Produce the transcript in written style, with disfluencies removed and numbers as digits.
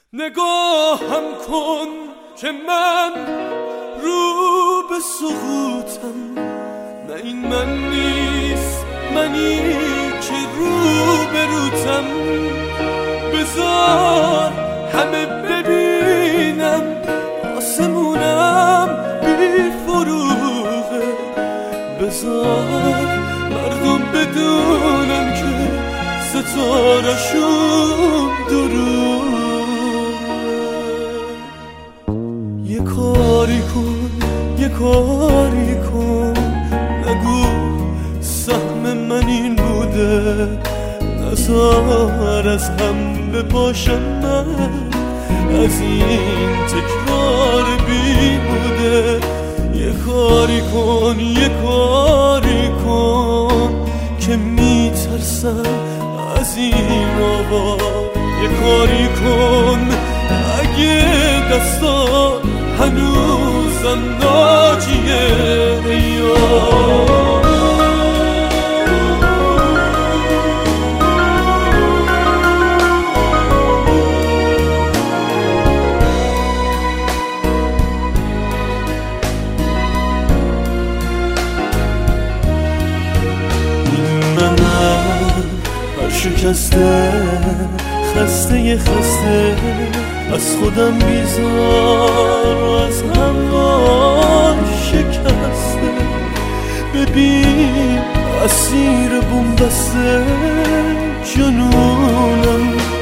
نگاهم کن که من رو به سقوطم، نه این من نیست منی که رو به روتم. بذار همه ببینم آسمونم بی فروغه، بذار مردم بدونم که ستاره‌شون دروغه. یه کاری کن، یه کاری کن، نگو سهم من این بوده، نذار از هم بپاشم من از این تکرار بیهوده. یه کاری کن، یه کاری کن که میترسم از این آوا. یه کاری کن اگه دستا هنوزم ناجیه یا شکسته، خسته از خودم بیزار و از هوا شکسته. ببین اسیر بومبسته جنونم،